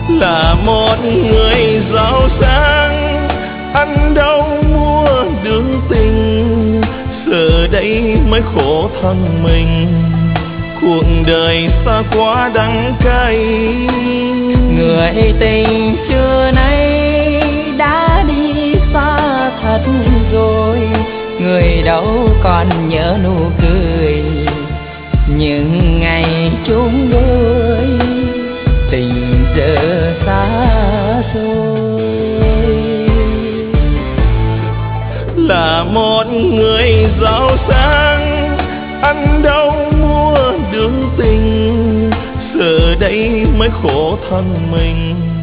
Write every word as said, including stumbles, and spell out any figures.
là một người giàu sang, ăn đâu mua được tình, giờ đây mới khổ thân mình, cuộc đời xa quá đắng cay. Người tình xưa nay đã đi xa thật rồi, người đâu còn nhớ nụ cười những ngày chung đôi, tình giờ xa xôi. Là một người giàu sang, ăn đâu mua được tình, giờ đây mới khổ thân mình,